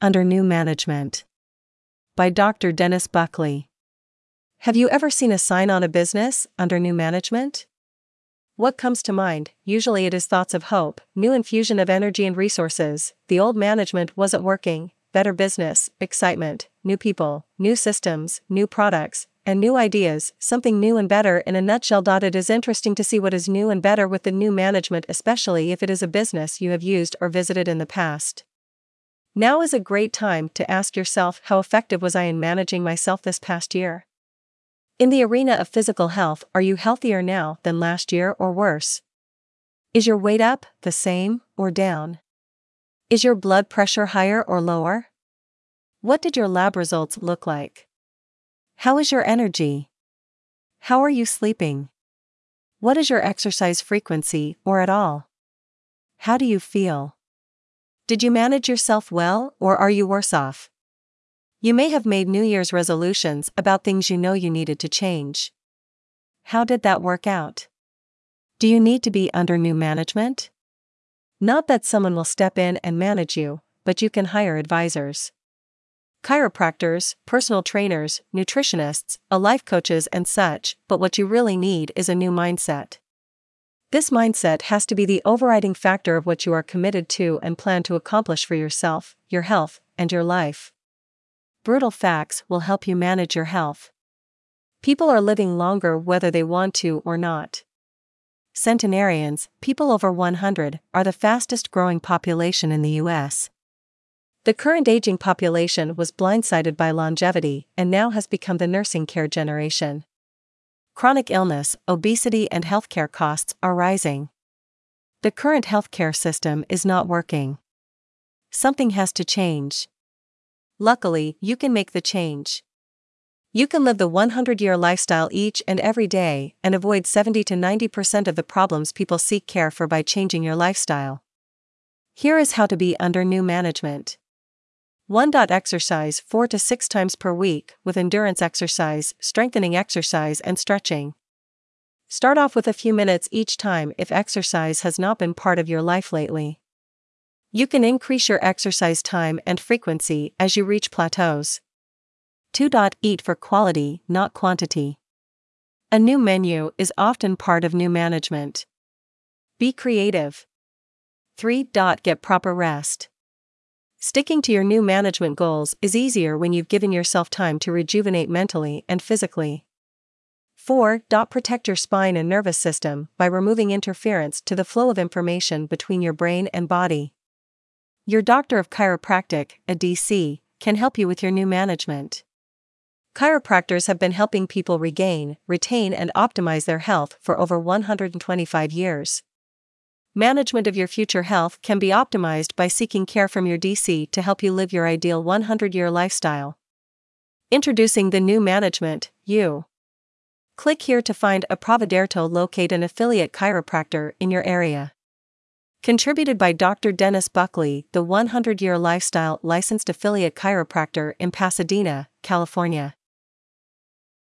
Under New Management. By Dr. Dennis Buckley. Have you ever seen a sign on a business, under new management? What comes to mind? Usually it is thoughts of hope, new infusion of energy and resources, the old management wasn't working, better business, excitement, new people, new systems, new products, and new ideas, something new and better in a nutshell. It is interesting to see what is new and better with the new management, especially if it is a business you have used or visited in the past. Now is a great time to ask yourself, how effective was I in managing myself this past year? In the arena of physical health, are you healthier now than last year or worse? Is your weight up, the same, or down? Is your blood pressure higher or lower? What did your lab results look like? How is your energy? How are you sleeping? What is your exercise frequency, or at all? How do you feel? Did you manage yourself well, or are you worse off? You may have made New Year's resolutions about things you know you needed to change. How did that work out? Do you need to be under new management? Not that someone will step in and manage you, but you can hire advisors. Chiropractors, personal trainers, nutritionists, life coaches and such, but what you really need is a new mindset. This mindset has to be the overriding factor of what you are committed to and plan to accomplish for yourself, your health, and your life. Brutal facts will help you manage your health. People are living longer whether they want to or not. Centenarians, people over 100, are the fastest growing population in the U.S. The current aging population was blindsided by longevity and now has become the nursing care generation. Chronic illness, obesity and healthcare costs are rising. The current healthcare system is not working. Something has to change. Luckily, you can make the change. You can live the 100-year lifestyle each and every day and avoid 70 to 90% of the problems people seek care for by changing your lifestyle. Here is how to be under new management. 1. Exercise 4 to 6 times per week with endurance exercise, strengthening exercise and stretching. Start off with a few minutes each time if exercise has not been part of your life lately. You can increase your exercise time and frequency as you reach plateaus. 2. Eat for quality, not quantity. A new menu is often part of new management. Be creative. 3. Get proper rest. Sticking to your new management goals is easier when you've given yourself time to rejuvenate mentally and physically. 4. Protect your spine and nervous system by removing interference to the flow of information between your brain and body. Your doctor of chiropractic, a DC, can help you with your new management. Chiropractors have been helping people regain, retain and optimize their health for over 125 years. Management of your future health can be optimized by seeking care from your DC to help you live your ideal 100-year lifestyle. Introducing the new management, you. Click here to find a Providerto. Locate an affiliate chiropractor in your area. Contributed by Dr. Dennis Buckley, the 100-year lifestyle licensed affiliate chiropractor in Pasadena, California.